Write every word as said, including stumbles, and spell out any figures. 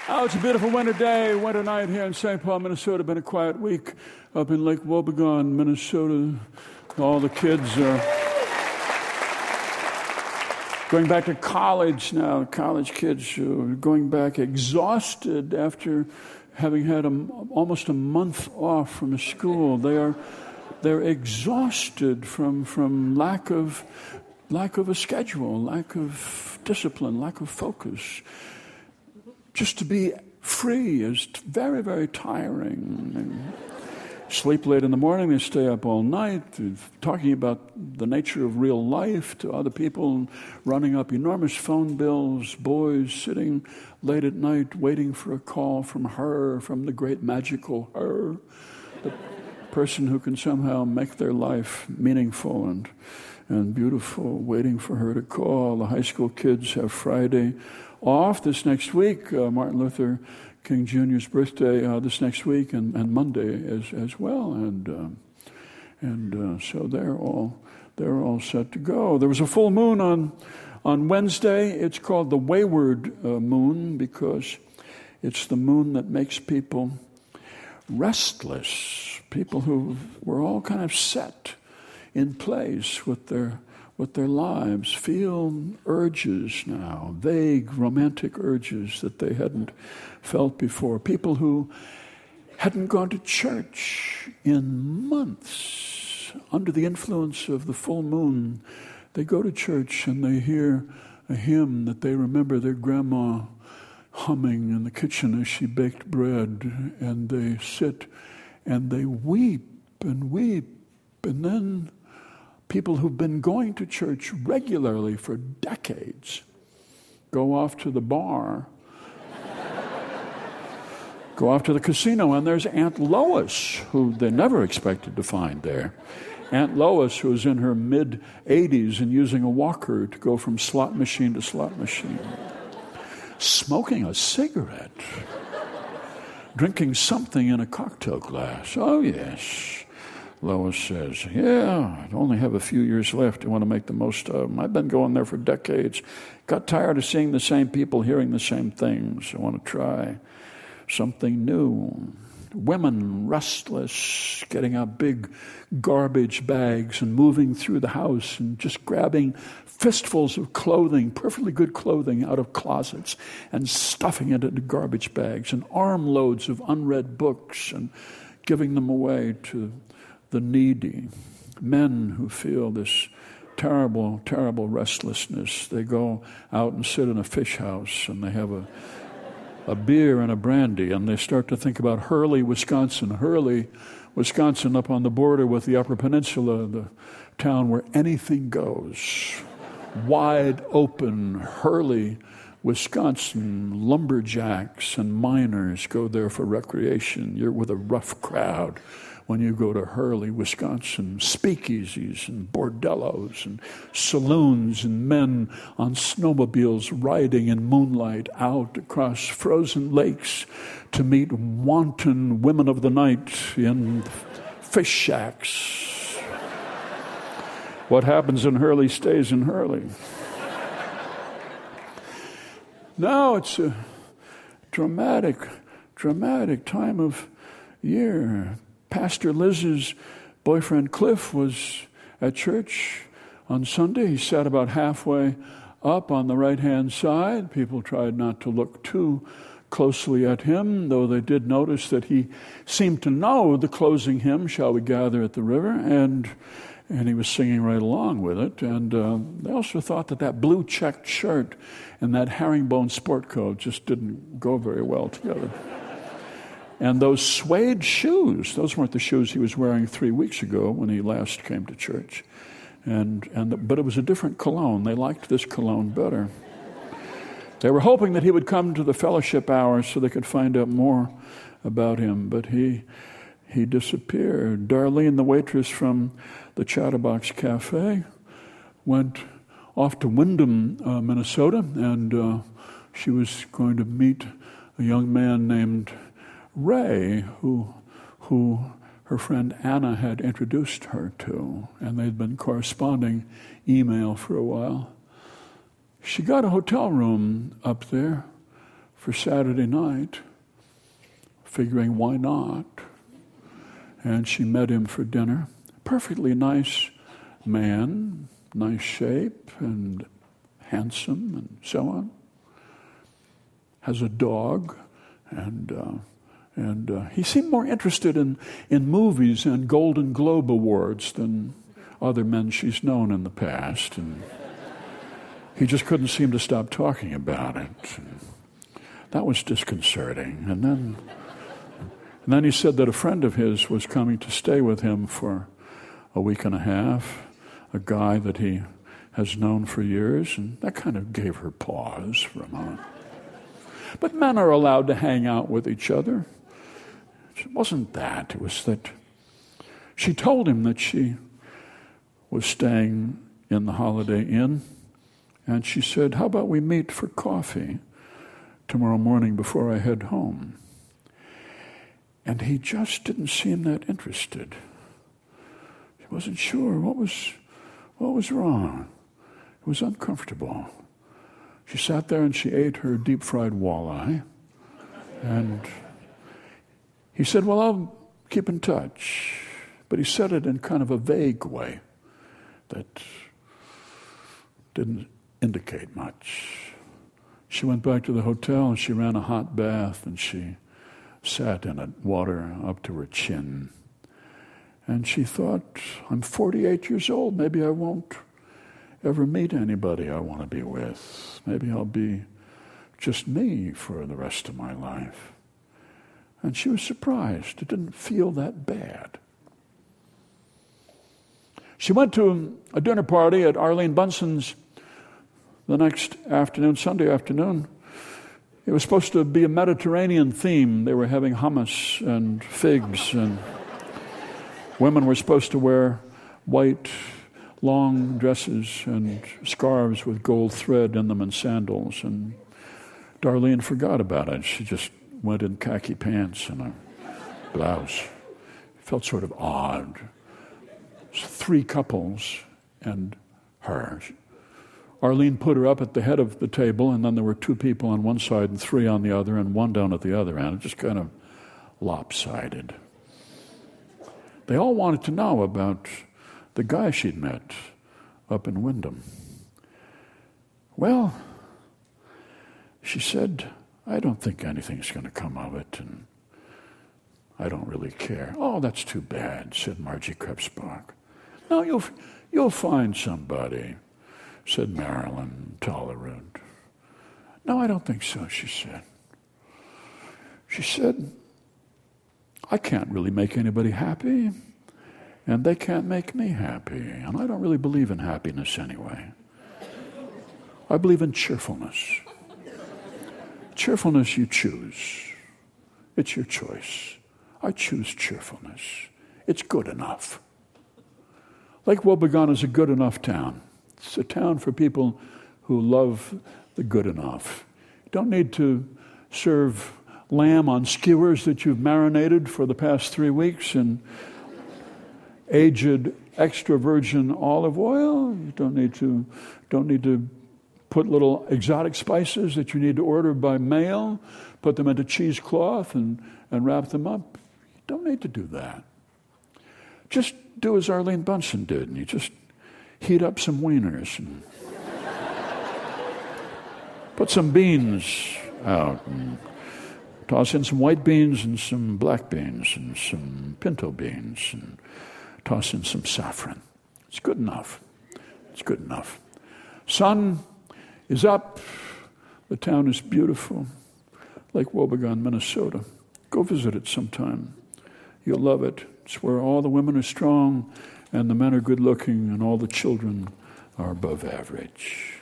Oh, it's a beautiful winter day, winter night here in Saint Paul, Minnesota. Been a quiet week up in Lake Wobegon, Minnesota. All the kids are going back to college now. College kids are going back exhausted after having had a, almost a month off from school. They are they're exhausted from from lack of lack of a schedule, lack of discipline, lack of focus. Just to be free is very, very tiring. And sleep late in the morning, they stay up all night, talking about the nature of real life to other people, running up enormous phone bills, boys sitting late at night waiting for a call from her, from the great magical her, the person who can somehow make their life meaningful and, and beautiful, waiting for her to call. The high school kids have Friday off this next week, uh, Martin Luther King Junior's birthday uh, this next week, and, and Monday as as well, and um, and uh, so they're all they're all set to go. There was a full moon on on Wednesday. It's called the Wayward uh, Moon because it's the moon that makes people restless. People who were all kind of set in place with their with their lives, feel urges now, vague romantic urges that they hadn't felt before. People who hadn't gone to church in months. Under the influence of the full moon, they go to church and they hear a hymn that they remember their grandma humming in the kitchen as she baked bread, and they sit and they weep and weep, and then people who've been going to church regularly for decades go off to the bar, go off to the casino, and there's Aunt Lois, who they never expected to find there. Aunt Lois, who's in her mid-eighties and using a walker to go from slot machine to slot machine, smoking a cigarette, drinking something in a cocktail glass. Oh, yes. Lois says, yeah, I only have a few years left. I want to make the most of them. I've been going there for decades. Got tired of seeing the same people, hearing the same things. I want to try something new. Women restless, getting out big garbage bags and moving through the house and just grabbing fistfuls of clothing, perfectly good clothing, out of closets and stuffing it into garbage bags, and armloads of unread books and giving them away to the needy. Men who feel this terrible, terrible restlessness. They go out and sit in a fish house and they have a a beer and a brandy, and they start to think about Hurley, Wisconsin. Hurley, Wisconsin, up on the border with the Upper Peninsula, the town where anything goes. Wide open, Hurley, Wisconsin. Lumberjacks and miners go there for recreation. You're with a rough crowd when you go to Hurley, Wisconsin. Speakeasies and bordellos and saloons and men on snowmobiles riding in moonlight out across frozen lakes to meet wanton women of the night in fish shacks. What happens in Hurley stays in Hurley. Now it's a dramatic, dramatic time of year. Pastor Liz's boyfriend Cliff was at church on Sunday. He sat about halfway up on the right-hand side. People tried not to look too closely at him, though they did notice that he seemed to know the closing hymn, Shall We Gather at the River, and and he was singing right along with it. And uh, they also thought that that blue checked shirt and that herringbone sport coat just didn't go very well together. And those suede shoes, those weren't the shoes he was wearing three weeks ago when he last came to church. And and the, but it was a different cologne. They liked this cologne better. They were hoping that he would come to the fellowship hour so they could find out more about him, but he he disappeared. Darlene, the waitress from the Chatterbox Cafe, went off to Windham, uh, Minnesota, and uh, she was going to meet a young man named Ray, who who her friend Anna had introduced her to, and they'd been corresponding email for a while. She got a hotel room up there for Saturday night, figuring why not. And she met him for dinner. Perfectly nice man, nice shape and handsome and so on. Has a dog, and uh, and uh, he seemed more interested in, in movies and Golden Globe Awards than other men she's known in the past. And he just couldn't seem to stop talking about it. And that was disconcerting. And then, and then he said that a friend of his was coming to stay with him for a week and a half, a guy that he has known for years, and that kind of gave her pause for a moment. But men are allowed to hang out with each other. It wasn't that. It was that she told him that she was staying in the Holiday Inn, and she said, how about we meet for coffee tomorrow morning before I head home? And he just didn't seem that interested. He wasn't sure what was what was wrong. It was uncomfortable. She sat there and she ate her deep-fried walleye. And he said, well, I'll keep in touch. But he said it in kind of a vague way that didn't indicate much. She went back to the hotel and she ran a hot bath and she sat in it, water up to her chin. And she thought, I'm forty-eight years old. Maybe I won't ever meet anybody I want to be with. Maybe I'll be just me for the rest of my life. And she was surprised. It didn't feel that bad. She went to a dinner party at Arlene Bunson's the next afternoon, Sunday afternoon. It was supposed to be a Mediterranean theme. They were having hummus and figs, and women were supposed to wear white long dresses and scarves with gold thread in them and sandals. And Darlene forgot about it. She just went in khaki pants and a blouse. It felt sort of odd. Three couples and her. Arlene put her up at the head of the table, and then there were two people on one side and three on the other, and one down at the other end. It just kind of lopsided. They all wanted to know about the guy she'd met up in Wyndham. Well, she said, I don't think anything's going to come of it, and I don't really care. Oh, that's too bad, said Margie Krebsbach. No, you'll, you'll find somebody, said Marilyn Tollerud. No, I don't think so, she said. She said, I can't really make anybody happy, and they can't make me happy, and I don't really believe in happiness anyway. I believe in cheerfulness. Cheerfulness you choose. It's your choice. I choose cheerfulness. It's good enough. Lake Wobegon is a good enough town. It's a town for people who love the good enough. You don't need to serve lamb on skewers that you've marinated for the past three weeks in aged extra virgin olive oil. You don't need to don't need to put little exotic spices that you need to order by mail, put them into cheesecloth and, and wrap them up. You don't need to do that. Just do as Arlene Bunson did, and you just heat up some wieners and put some beans out and toss in some white beans and some black beans and some pinto beans and toss in some saffron. It's good enough. It's good enough. Sun is up. The town is beautiful. Lake Wobegon, Minnesota. Go visit it sometime. You'll love it. It's where all the women are strong and the men are good looking and all the children are above average.